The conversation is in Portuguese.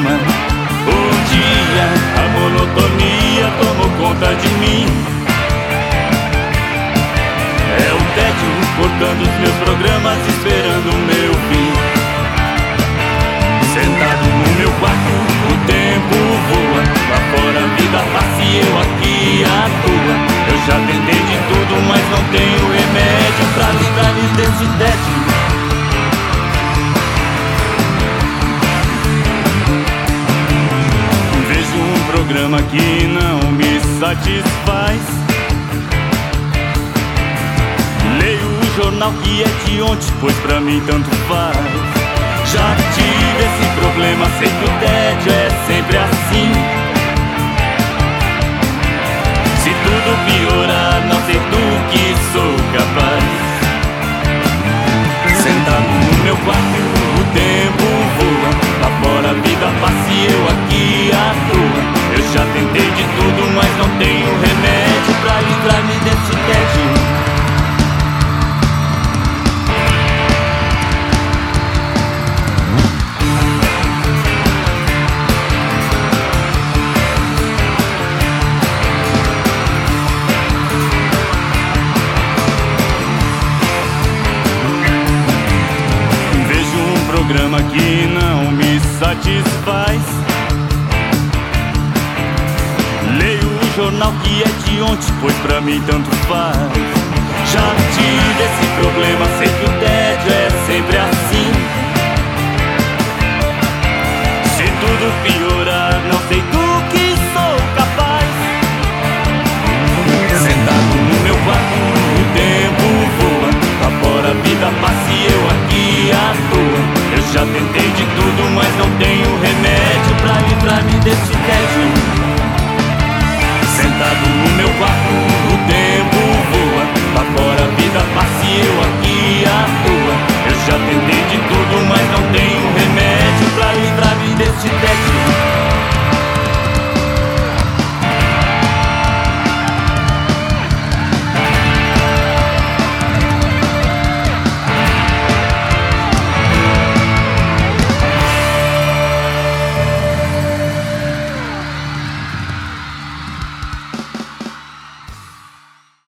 cama. Um dia a monotonia tomou conta de mim. É o tédio cortando os meus programas, esperando o meu fim. Sentado no meu quarto, o tempo voa. Lá fora a vida passa e eu aqui à toa. Eu já tentei de tudo, mas não tenho remédio pra livrar-me desse tédio. Vejo um programa que não me satisfaz. Leio o jornal que é de ontem, pois pra mim tanto faz. Já tive esse problema, sei que o tédio é sempre assim. Se tudo piorar, não sei do que sou capaz. Sentado no meu quarto, o tempo voa. Lá fora a vida passa e eu aqui à toa. Eu já tentei de tudo, mas não tenho remédio pra livrar-me desse tédio. Programa que não me satisfaz. Leio o jornal que é de ontem, pois pra mim tanto faz. Já tive esse problema, sei que o tédio é sempre assim. Se tudo piorar, não sei do que sou capaz. Sentado no meu quarto, o tempo voa. Lá fora a vida passa e eu aqui à toa. Eu já tentei de tudo, mas não tenho remédio pra livrar-me desse tédio. Sentado no meu quarto, o tempo voa. Lá fora a vida passa e eu aqui à toa. Eu já tentei de tudo, mas não tenho remédio